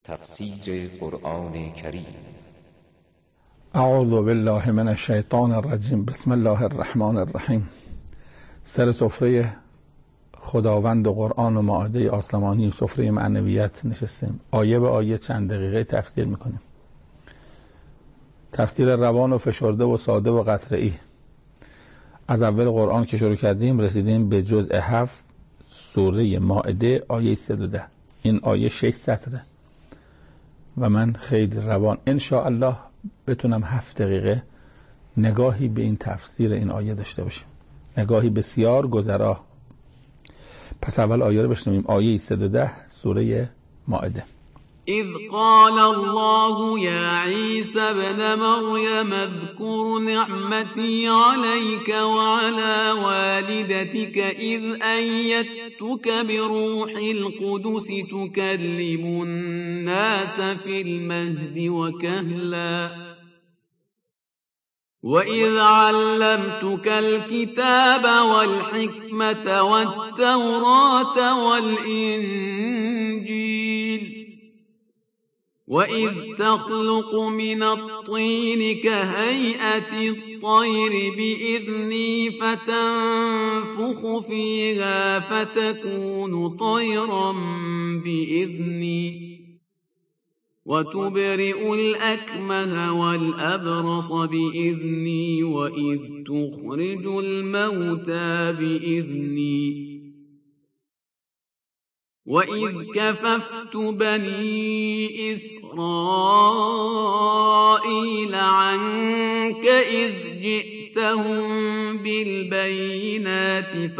تفسیر قرآن کریم. اعوذ بالله من الشیطان الرجیم. بسم الله الرحمن الرحیم. سر سفره خداوند و قرآن و مائده آسمانی و سفره معنویت نشستیم. آیه به آیه چند دقیقه تفسیر میکنیم. تفسیر روان و فشرده و ساده و قطره‌ای. از اول قرآن که شروع کردیم رسیدیم به جزء 7 سوره مائده آیه 110. این آیه 6 سطره و من خیلی روان انشاءالله بتونم 7 دقیقه نگاهی به این تفسیر این آیه داشته باشیم، نگاهی بسیار گذرا. پس اول آیه رو بشنویم. آیه 110 سوره مائده. اذ قال الله يا عيسى ابن مريم اذكر نعمتي عليك وعلى والدتك إذ أيدتك بروح القدس تكلم الناس في المهد وكهلا وإذ علمتك الكتاب والحكمة والتوراة والإنجيل وَإِذْ تَخْلُقُ مِنَ الطِّينِ كَهَيْئَةِ الطَّيْرِ بِإِذْنِي فَتَنفُخُ فِيهَا فَتَكُونُ طَيْرًا بِإِذْنِي وَتُبْرِئُ الْأَكْمَهَ وَالْأَبْرَصَ بِإِذْنِي وَإِذْ تُخْرِجُ الْمَوْتَى بِإِذْنِي وَإِذْ كَفَفْتُ بَنِي إِسْرَائِيلَ عَنكَ إِذْ جِئْتَهُم بِالْبَيِّنَاتِ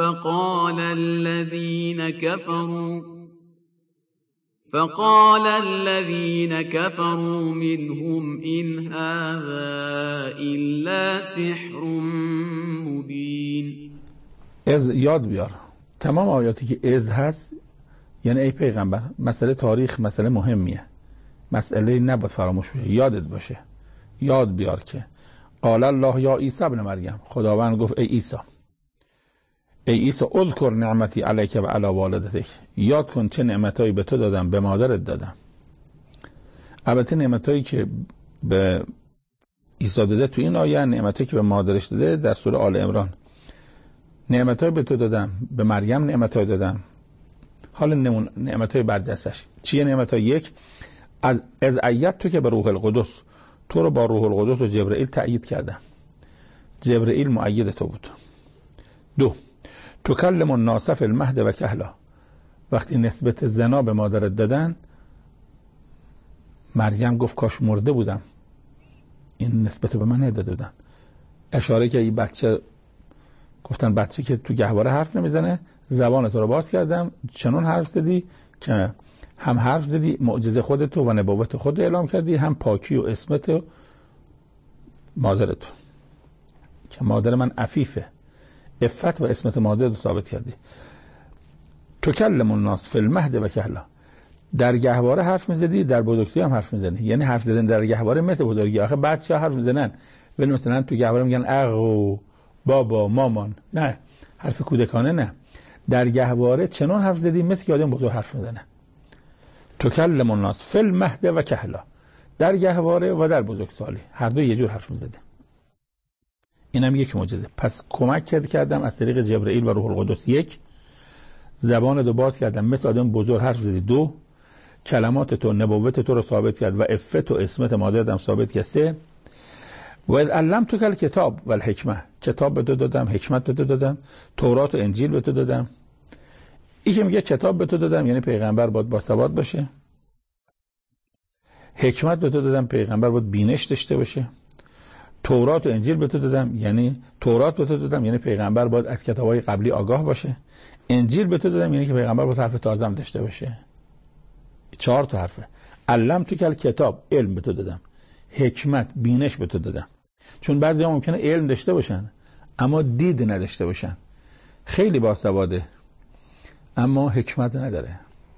فَقَالَ الَّذِينَ كَفَرُوا مِنْهُمْ إِنْ هَذَا إِلَّا سِحْرٌ مُبِينٌ. از یاد بیار. تمام آیاتی که از هست یعنی ای پیغمبر مسئله تاریخ مسئله مهمیه، مسئله نباید فراموش بشه، یادت باشه. یاد بیار که قال الله یا عیسی ابن مریم، خداوند گفت ای عیسی اذکر نعمتی علیک و علی والدتک، یاد کن چه نعمتایی به تو دادم به مادرت دادم. البته نعمتایی که به عیسی داده تو این آیه، نعمتایی که به مادرش داده در سوره آل عمران. نعمتایی به تو دادم، به مریم نعمتایی دادم. حالا نعمتای برجستش چیه؟ نعمتای یک، از ایت تو که به روح القدس، تو رو با روح القدس و جبرئیل تأیید کردم، جبرئیل مؤید تو بود. 2 تکلم الناس فی المهد و کهلا، وقتی نسبت زنا به مادرت دادن مریم گفت کاش مرده بودم، این نسبت به من نداده بودن. اشاره که این بچه، گفتن بچه که تو گهواره حرف نمیزنه، زبان تو رو باز کردم چنون حرف زدی که هم حرف زدی معجزه خودتو و نبوت خود اعلام کردی، هم پاکی و اسمت مادرتو که مادر من عفیفه، عفت و اسمت مادرتو ثابت کردی. تکلم الناس فی المهد و کهلا، در گهواره حرف میزدی، در بزرگسالی هم حرف میزنی. یعنی حرف زدن در گهواره مثل بزرگی. آخه بچه‌ها حرف میزنن ولی مثلا تو گهواره میگن اغو، بابا، مامان، نه، حرف کودکانه نه. در گهواره چنان حرف زدی مثل که آدم بزرگ حرف میزنه. تکلم الناس فی المهد و کهلا، در گهواره و در بزرگسالی هر دو یه جور حرف میزده. اینم یک معجزه. پس کمک کردم از طریق جبرئیل و روح القدس. 1 زبان دو باز کردم مثل آدم بزرگ حرف زدی. 2 کلمات تو نبوت تو رو ثابت کرد و عفت و اسمت مادرت ثابت کرد. 3 و علمتک الکتاب و الحکمه، کتاب به تو دادم، حکمت به تو دادم، تورات و انجیل به تو دادم. این که میگه کتاب به تو دادم یعنی پیغمبر باید باسواد باشه، حکمت به تو دادم پیغمبر باید بینش داشته باشه، تورات و انجیل به تو دادم یعنی تورات به تو دادم یعنی پیغمبر باید از کتابهای قبلی آگاه باشه، انجیل به تو دادم یعنی که پیغمبر باید حرف تازه هم داشته باشه. 4 تا حرفه. علمتک الکتاب، علم به تو دادم، حکمت، بینش به تو دادم. چون بعضی ها ممکنه علم داشته باشن اما دید نداشته باشن، خیلی باسواده اما حکمت نداره.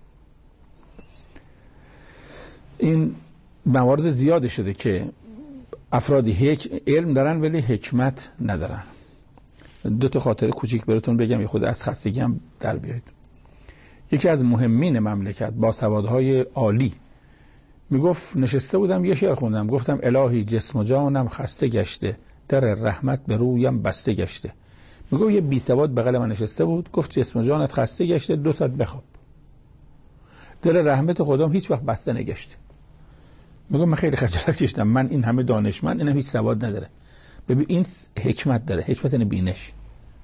این موارد زیاده شده که افرادی علم دارن ولی حکمت ندارن. 2 تا خاطره کوچیک براتون بگم یه خود از خستگی هم در بیاید. یکی از مهمین مملکت باسوادهای عالی میگفت نشسته بودم یه شعر خوندم، گفتم الهی جسم و جانم خسته گشته، در رحمت به رویم بسته گشته. میگفت یه بی سواد بغل من نشسته بود، گفت جسم و جانت خسته گشته، 2 ساعت بخواب، در رحمت خودم هیچ وقت بسته نگشته. میگم من خیلی خجالت کشیدم، من این همه دانشمند، اینم هیچ سواد نداره. ببین این حکمت داره، حکمت یعنی بینش.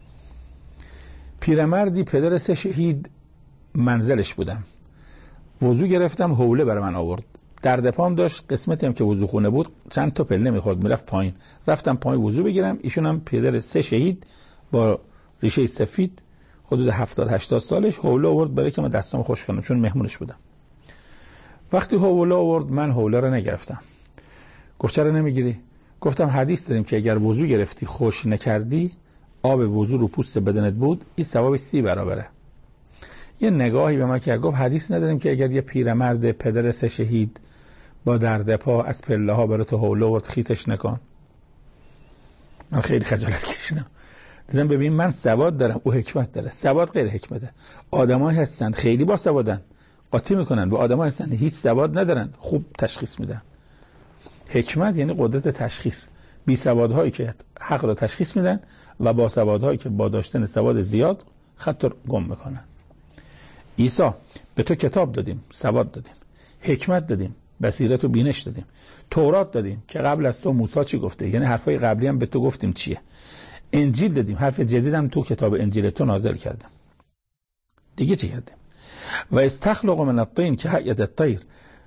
پیرمردی پدر 3 شهید منزلش بودم، وضو گرفتم، حوله برای من آورد، درد پام داشت، قسمتی هم که وضو خونه بود چند تا پله میخورد، میرفت پایین، رفتم پایین وضو بگیرم، ایشون هم پدر 3 شهید با ریشه سفید حدود 70-80 سالش حوله آورد برای که من دستامو خوش کنم، چون مهمونش بودم. وقتی حوله آورد من حوله رو نگرفتم. گفت چرا نمیگیری؟ گفتم حدیث داریم که اگر وضو گرفتی خوش نکردی، آب وضو رو پوست بدنت بود، این ثوابش 30 برابره. یه نگاهی به من کرد، گفت حدیث نداریم که اگر یه پیرمرد پدر 3 شهید با درد پا از پله ها برای تو حوله آورد خیتش نکن؟ من خیلی خجالت کشیدم. دیدم ببین من سواد دارم، او حکمت داره. سواد غیر حکمته. آدمایی هستن خیلی با سوادن، قاطی میکنن، و آدمایی هستن هیچ سواد ندارن، خوب تشخیص میدن. حکمت یعنی قدرت تشخیص. بی سوادهایی که حق رو تشخیص میدن و با سوادهایی که با داشتن سواد زیاد خط رو گم میکنن. عیسی به تو کتاب دادیم، سواد دادیم، حکمت دادیم، بصیرت و بینش دادیم، تورات دادیم که قبل از تو موسی چی گفته، یعنی حرفای قبلی هم به تو گفتیم چیه. انجیل دادیم، حرف جدیدم تو کتاب انجیل تو نازل کردم. دیگه چی کردیم؟ و استخلق من الطین که هیئت الطیر،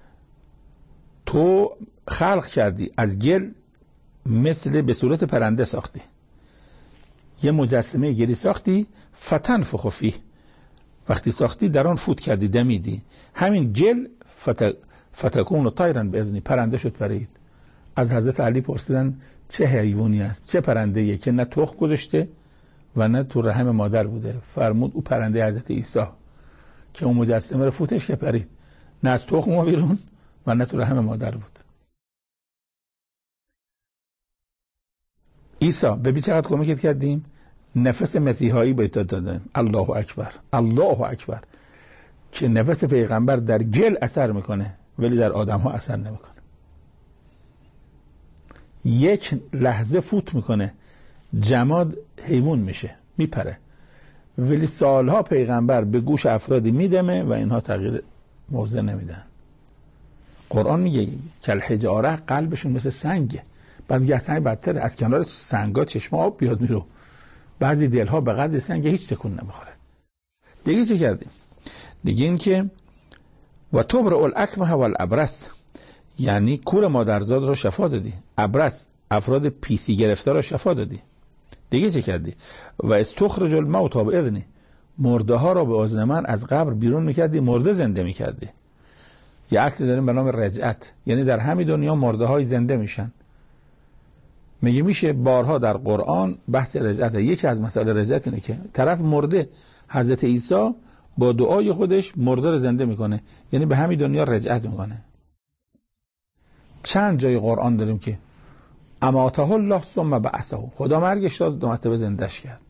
تو خلق کردی از گل مثل به صورت پرنده ساختی، یه مجسمه گلی ساختی، فتنفخ فیه، وقتی ساختی در آن فوت کردی، دمیدی، همین گل فتکون طیرا باذنی، پرنده شد پرید. از حضرت علی پرسیدن چه حیوانی است، چه پرنده‌ایه که نه تخم گذاشته و نه تو رحم مادر بوده؟ فرمود او پرنده حضرت عیسی که اون مجسمه رو فوتش که پرید، نه از تخم بیرون و نه تو رحم مادر بود. عیسی ببین چقدر کمکت کردیم، نفس مسیحایی بهت دادن. الله اکبر، الله اکبر، که نفس پیغمبر در گل اثر میکنه ولی در آدم ها اثر نمیکنه. یک لحظه فوت میکنه، جماد حیوان میشه، میپره، ولی سالها پیغمبر به گوش افرادی میدمه و اینها تغییر موضع نمیدن. قرآن میگه که الحجاره، قلبشون مثل سنگه. بعد میگه سنگ بدتره، از کنار سنگا چشم آب بیاد میرو. بعضی دلها به قدر سنگ هیچ تکون نمیخوره. دیگه چه کردیم؟ دیگه این که و تبرئ الاکمه و الابرص، یعنی کور مادرزاد رو شفا دادی، ابرص افراد پیسی گرفته رو شفا دادی. دیگه چه کردی؟ و استخرج الموتى باذنی، مرده ها رو به اذن من از قبر بیرون میکردی، مرده زنده میکردی. یه اصلی داریم به نام رجعت، یعنی در همین دنیا مرده های زنده میشن. میشه بارها در قرآن بحث رجعت. یکی از مسائل رجعت اینه که طرف مرده، حضرت عیسی با دعای خودش مرده رو زنده میکنه، یعنی به همین دنیا رجعت میکنه. چند جای قرآن داریم که اماته الله ثم بعثه، خدا مرگش داد 2 مرتبه زندهش کرد.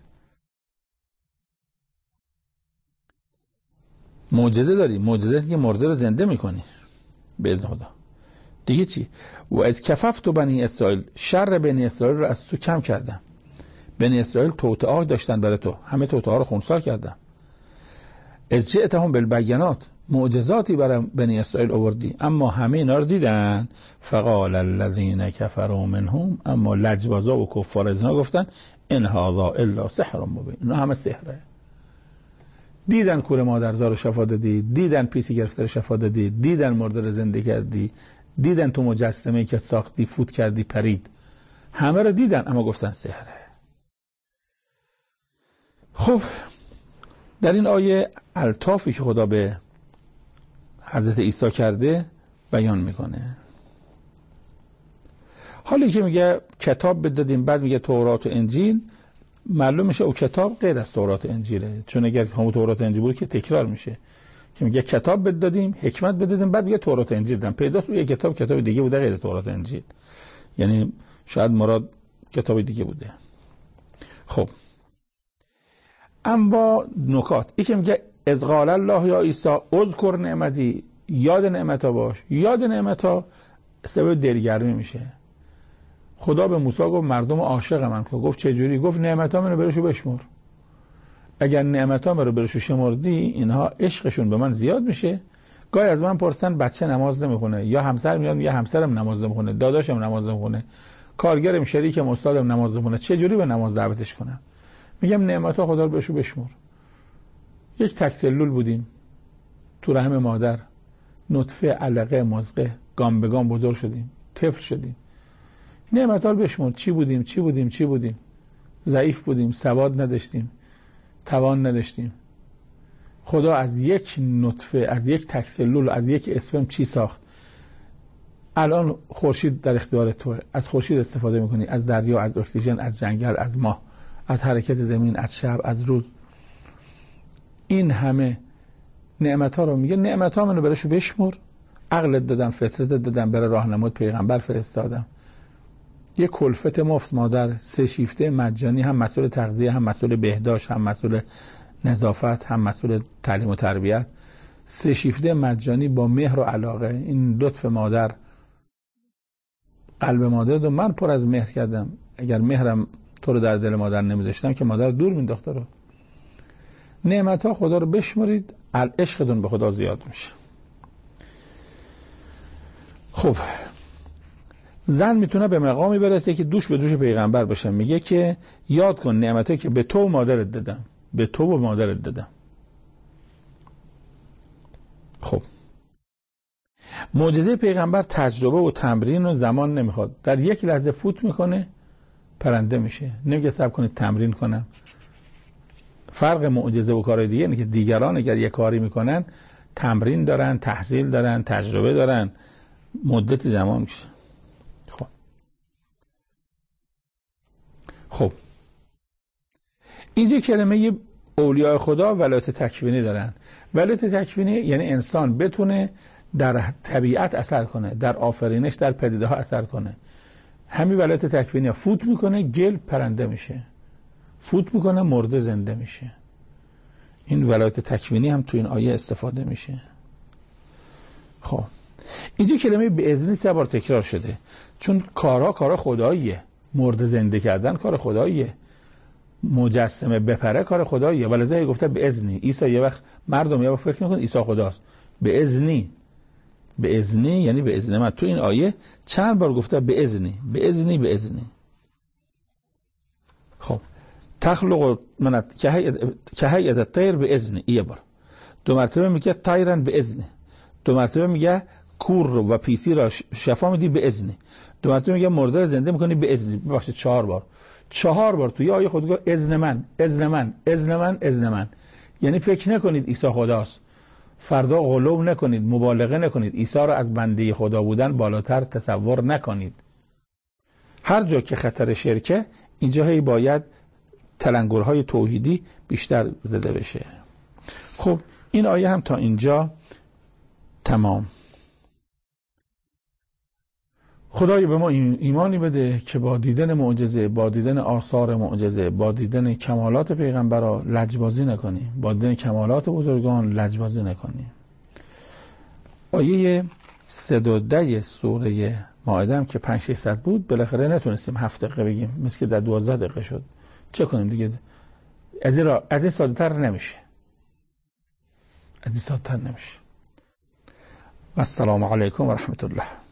معجزه داری، معجزه که مرده رو زنده میکنی به اذن خدا. دیگه چی؟ و از کففت بنی اسرائیل، شر بنی اسرائیل رو از تو کم کردم. بنی اسرائیل توطئه داشتن برای تو، همه توطئه رو خنثی کردم. از جئتهم بالبینات، معجزاتی برای بنی اسرائیل آوردی، اما همه اینا رو دیدن. فقال الذين كفروا منهم، اما لجبازا و کفار از اینا گفتن ان هذا الا سحر مبین، اینا همه سحره. دیدن کور مادرزا رو شفا دادی، دیدن پیسی گرفته رو شفا دادی، دیدن مرده رو زنده کردی، دیدن تو مجسمه که ساختی فوت کردی پرید، همه رو دیدن اما گفتن سحره. خب در این آیه الطافی که خدا به حضرت عیسی کرده بیان میکنه. حالی که میگه کتاب بدادیم، بعد میگه تورات و انجیل، معلوم میشه او کتاب غیر از تورات و انجیله، چون اگر همون تورات و انجیل بود که تکرار میشه. که میگه کتاب بدادیم، حکمت بدادیم، بعد میگه تورات و انجیل دادیم. پیداست یه کتاب دیگه بوده غیر تورات و انجیل، یعنی شاید مراد کتاب دیگه بوده. خب اما نکات، این که میگه از قال الله یا عیسی اذکر نعمتی، یاد نعمت‌ها باش. یاد نعمت‌ها سبب دلگرمی میشه. خدا به موسی گفت مردم عاشق من کن. گفت چه جوری؟ گفت نعمت‌ها منو برشو بشمر. اگر نعمت‌ها منو برشو شمردی، اینها عشقشون به من زیاد میشه. گاهی از من پرسن بچه نماز نمیخونه، یا همسر میاد یا همسرم نماز نمیخونه، داداشم نماز نمیخونه، کارگرم، شریکم، استادم نماز نمیخونه، چه جوری به نماز دعوتش کنم؟ میگم نعمت‌ها خدا رو برشو بشمر. یک تک سلول بودیم تو رحم مادر، نطفه، علقه، مضغه، گام به گام بزرگ شدیم، طفل شدیم. نعمت‌ها رو بشمر. چی بودیم؟ ضعیف بودیم، سواد نداشتیم، توان نداشتیم. خدا از یک نطفه، از یک تک سلول، از یک اسپرم چی ساخت؟ الان خورشید در اختیار توه. از خورشید استفاده میکنی، از دریا، از اکسیژن، از جنگل، از ماه، از حرکت زمین، از شب، از روز. این همه نعمت‌ها رو میگه نعمت‌ها منو براشو بشمر. عقلت دادم، فطرت دادم، برای راهنمود پیغمبر فرستادم. یک کلفت مفت مادر، 3 شیفته مجانی، هم مسئول تغذیه، هم مسئول بهداشت، هم مسئول نظافت، هم مسئول تعلیم و تربیت. 3 شیفته مجانی با مهر و علاقه. این لطف مادر، قلب مادر رو من پر از مهر کردم. اگر مهرم تو رو در دل مادر نمیذاشتم که مادر دور مینداخت رو. نعمت‌ها خدا رو بشمرید، عشقتون به خدا زیاد میشه. خب زن میتونه به مقامی برسه که دوش به دوش پیغمبر باشه. میگه که یاد کن نعمتایی که به تو و مادرت دادم. خب معجزه پیغمبر تجربه و تمرین و زمان نمیخواد. در یک لحظه فوت میکنه، پرنده میشه. نمیگه صبر کنید تمرین کنم. فرق معجزه و کارهای دیگه اینه که دیگران اگر یک کاری میکنن تمرین دارن، تحصیل دارن، تجربه دارن، مدت زمان میشه. خب اینجا کلمه اولیاء خدا ولایت تکوینی دارن. ولایت تکوینی یعنی انسان بتونه در طبیعت اثر کنه، در آفرینش، در پدیده ها اثر کنه. همین ولایت تکوینی فوت میکنه، گل پرنده میشه، فوت میکنه، مرده زنده میشه. این ولایت تکوینی هم تو این آیه استفاده میشه. خب اینجا کلمه به اذن 3 بار تکرار شده، چون کارا خداییه. مرده زنده کردن کار خداییه، مجسمه بپره کار خداییه. ولذا گفته به اذنی. عیسی یه وقت مردم یه وقت فکر میکنن عیسی خداست. به اذنی یعنی به اذن من. تو این آیه چند بار گفته به اذنی. خب تخلق من که هیئت الطیر به اذنی، یه بار. 2 مرتبه میگه طیرن به اذنی. 2 مرتبه میگه کور و پیسی را شفا میدی به اذنی. 2 مرتبه میگه مرده را زنده میکنی به اذنی. ببخشید 4 بار. 4 بار توی آیه خود گفت اذن من. یعنی فکر نکنید عیسی خداست. فردا غلو نکنید، مبالغه نکنید. عیسی را از بنده خدا بودن بالاتر تصور نکنید. هر جا که خطر شرکه، اینجا هی باید تلنگرهای توحیدی بیشتر زده بشه. خب این آیه هم تا اینجا تمام. خدای به ما ایمانی بده که با دیدن معجزه، با دیدن آثار معجزه، با دیدن کمالات پیغمبرا لجبازی نکنیم، با دیدن کمالات بزرگان لجبازی نکنیم. آیه 3 سوره مائده هم که 500-600 بود، بالاخره نتونستیم 7 دقیقه بگیم، مثل که در 12 دقیقه شد. چه کنیم دیگه؟ از این ساده تر نمیشه. و السلام علیکم و رحمت الله.